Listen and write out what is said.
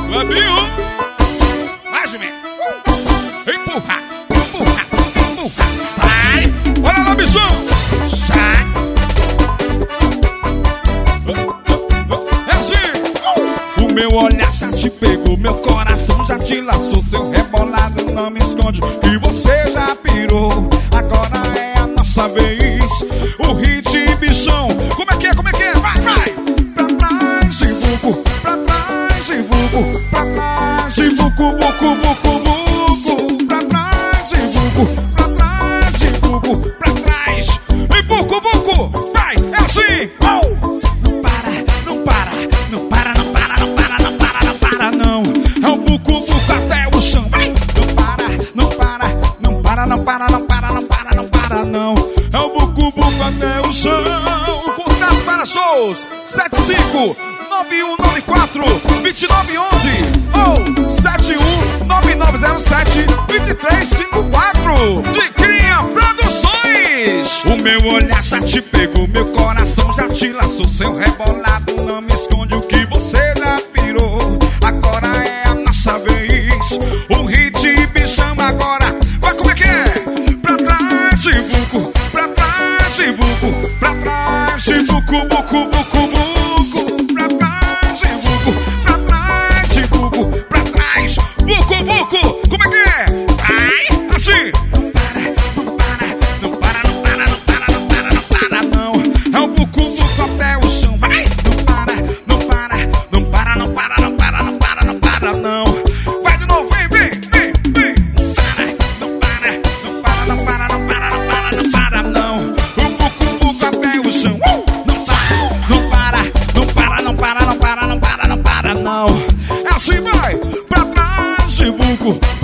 Fabinho. Vai, Jimé. Empurra, empurra, empurra. Sai. Olha lá, bichão. Sai. É assim. O meu olhar já te pegou, meu coração já te laçou. Seu rebolado não me esconde que você já pirou. Agora é a nossa vez. O hit, bichão. Como é que é? Como é que é? Vai, vai. Pra trás e vucu, pra trás e vucu, pra trás e vucu, vucu, vucu, vucu. Pra trás e vucu, pra trás e vucu, pra trás e vucu, vucu. Vai, é assim. Oh! Não para, não para, não para, não para, não para, não para, não para, não. É o vucu, vucu até o chão. Vai. Não para, não para, não para, não para, não para, não para, não para, não. É o vucu, vucu até o chão. Contato para shows 75-9194-2911 ou 71-9907-2354 de Cria Produções. O meu olhar já te pegou, meu coração já te laçou. Seu rebolado não me esconde o que você já pirou. Agora é a nossa vez. O hit bichão agora. Vai, como é que é? Pra trás e vucu, pra trás e vucu, pra trás e vucu, vucu, vucu, vucu. Pra trás e vucu, pra trás e vucu, pra trás, vucu, vucu. Como é que é? Ai, assim. Não para, não para, não para, não para, não para, não para, não. É o vucu, vucu até o chão. Vai. Não para, não para, não para, não para, não para, não para, não para, não. Vai de novo, vem, vem, vem, vem. Não para, não para, não para, não para, não para, não para, não. O vucu, vucu até o chão. Não para, não para, não para, não para, não para, não para, não para, não. É assim, vai. Pra trás e vucu,